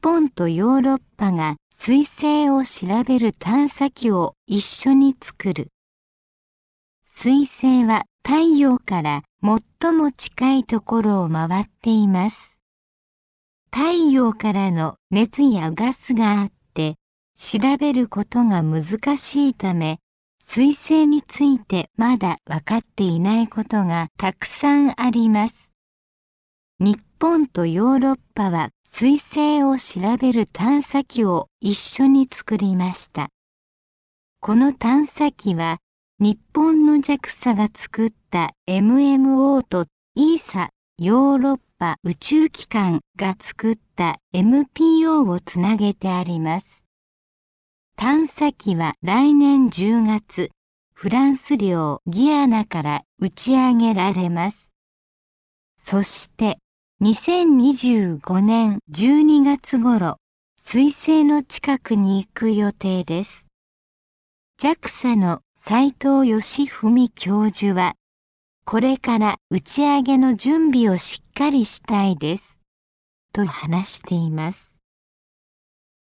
本とヨーロッパが彗星を調べる探査機を一緒に作る。彗星は太陽から最も近いところを回っています。太陽からの熱やガスがあって調べることが難しいため、彗星についてまだ分かっていないことがたくさんあります。日本とヨーロッパは彗星を調べる探査機を一緒に作りました。この探査機は日本の JAXA が作った MMO と ESA ヨーロッパ宇宙機関が作った MPO をつなげてあります。探査機は来年10月、フランス領ギアナから打ち上げられます。そして2025年12月頃、彗星の近くに行く予定です。JAXA の斉藤義文教授は、これから打ち上げの準備をしっかりしたいです、と話しています。